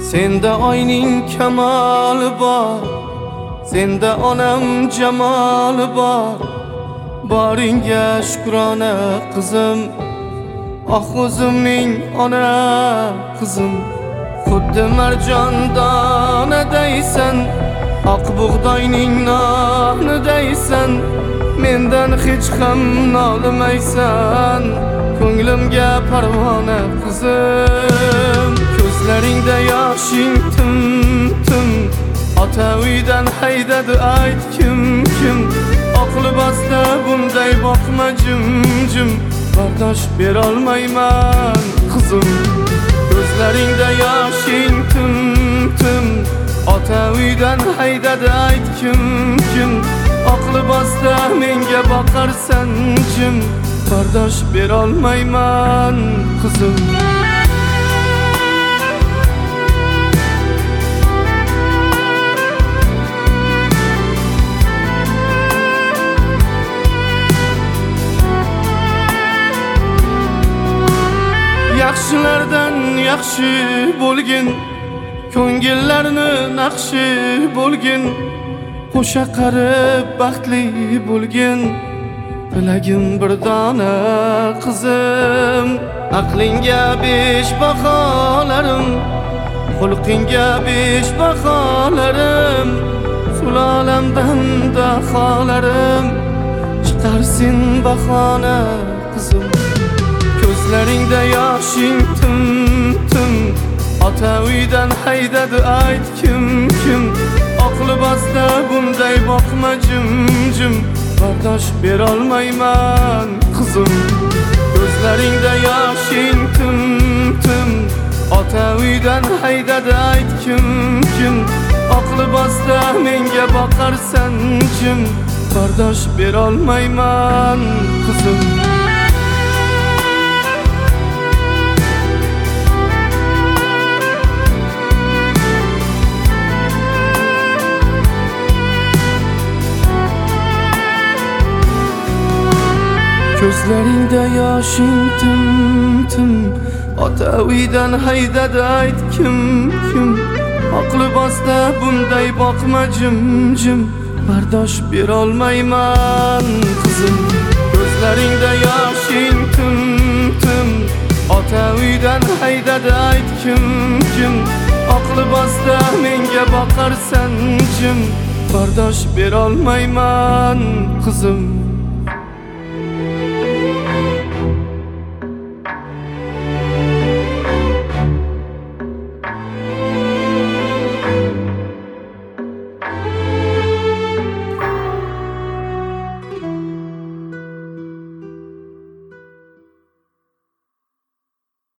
Sende oyning kamoli bor, sende onam jamoli bor. Boringga shukrona qizim, ah o'zimning ona qizim. Xuddi marjon donadaysan, oq bug'doyning nonidaysan. Mendan hech ham nolimaysan, ko'nglimga parvona qizim. Ko'zlaringda yoshing tim-tim, ota uydan haydadi ayt kim. Oq libosda bunday boqma jim-jim, bardosh berolmayman qizim. Ko'zlaringda yoshing tim-tim, ota uydan haydadi ayt kim. Oq libosda menga boqarsan jim, bardosh berolmayman qizim. Yaxshilardan yaxshi bo'lgin, ko'ngillarni naqshi bo'lgin. Qo'sha qarib baxtli bo'lgin, tilagim bir dona qizim. Aqlingga 5 baholarim, xulqingga 5 baholarim. Sulolamdan daholarim, chiqarsin bahona qizim. Ko'zlaringda yoshing tim-tim, ota uydan haydadi ayt kim. Oq libosda bunday boqma jim-jim, bardosh berolmayman qizim. Ko'zlaringda yoshing tim-tim, ota uydan haydadi ayt kim. Oq libosda menga boqarsan jim, bardosh berolmayman qizim. Ko'zlaringda yoshing tim-tim, ota uydan haydadi ayt kim. Oq libosda bunday boqma jim-jim, bardosh berolmayman qizim. Ko'zlaringda yoshing tim-tim, ota uydan haydadi ayt kim. Oq libosda menga boqarsan jim, bardosh berolmayman qizim.